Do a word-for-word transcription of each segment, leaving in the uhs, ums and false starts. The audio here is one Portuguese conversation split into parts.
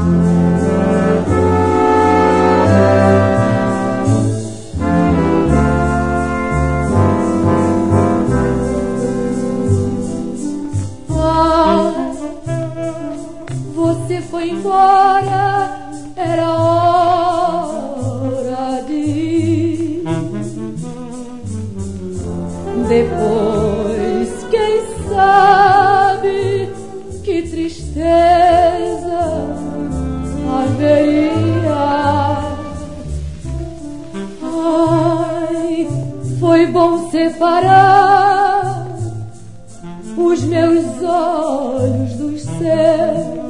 Foi embora, era hora de ir. Depois, quem sabe que tristeza haveria. Ai, foi bom separar os meus olhos dos seus,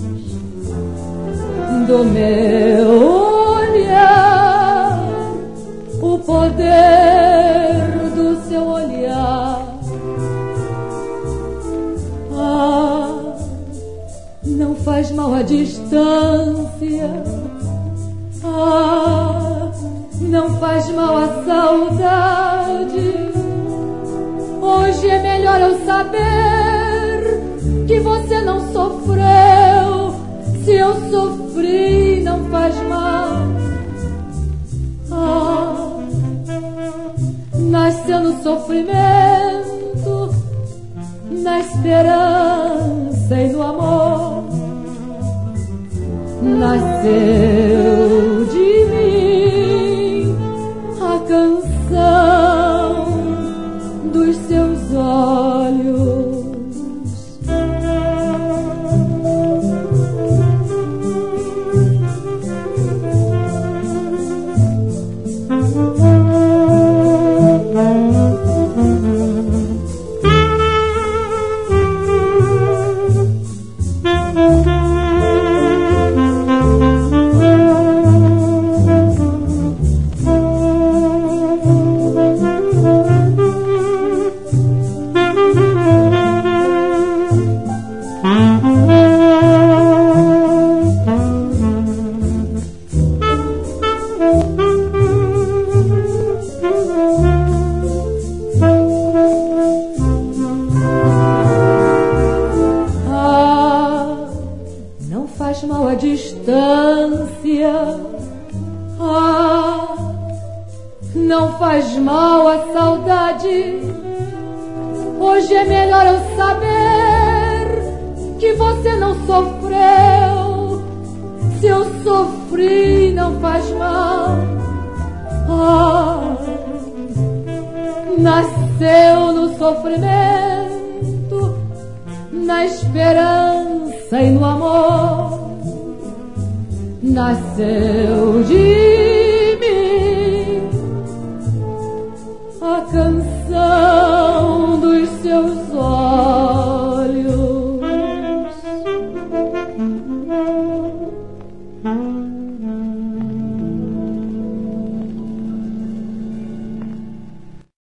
do meu olhar, o poder do seu olhar. Ah, não faz mal a distância. Ah, não faz mal a saudade. Hoje é melhor eu saber que você não sofreu. Se eu sofri, não faz mal. Ah, nasceu no sofrimento, na esperança e no amor. Nasceu de mim a canção dos seus olhos. Não faz mal a saudade. Hoje é melhor eu saber que você não sofreu. Se eu sofri, não faz mal. Ah, nasceu no sofrimento, na esperança e no amor. Nasceu de mim a canção dos seus olhos.